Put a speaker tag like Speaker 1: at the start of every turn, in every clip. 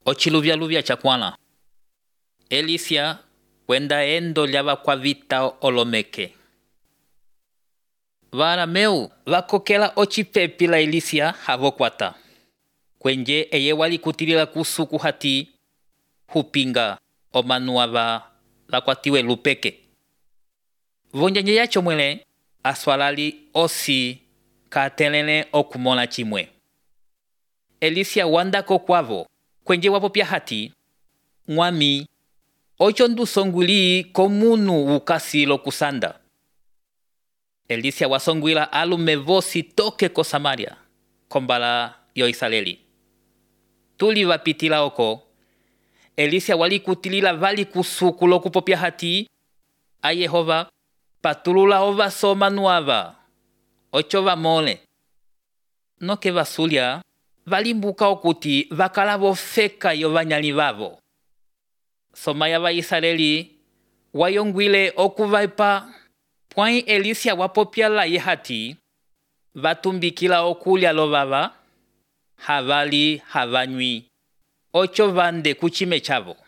Speaker 1: Ochiluvya chakwala. Elisia kwenda endo lyava kwa vita olomeke. Varameu vakokela ochipepi la Elisia havokwata. Kwenje eye wali kutilila kusuku hati hupinga omanuava lakwatiwe lupeke. Vonjanje yacho mwele aswalali osi katelele okumona chimwe. Elisia wandako kwavo kwenje wapopya hati mwami ocho ndusongwili komunu ukasilo kusanda. Elisia wasongwila alume vosi toke ko Samaria kombala yo Israeli. Tuli vapitila oko Elisia wali kutilila vali kusuku lokupopya hati a Yehova patulula ova soma nuava ocho vamole. Noke vasulia valimbuka okuti vakala vofeka yo vanyali vavo. Soma ya va Israeli wayongwile okuvaipa pwai Elisia wapopya la yehati vatumbikila okulya lovava havali havanywi ocho vande kuchime chavo.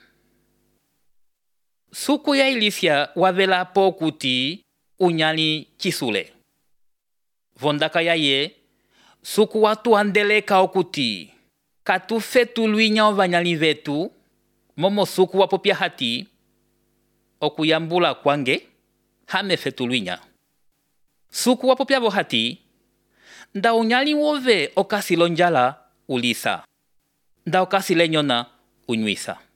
Speaker 1: Suku ya Elisia wavelapo okuti unyali chisule. Vondaka yaye suku watu andeleka okuti katufetulwinya ovanyali vetu momo suku wapopya hati okuyambula kwange hamefetulwinya. Suku wapopya vo hati nda unyali wove okasilonjala ulisa nda okasilenyona unywisa.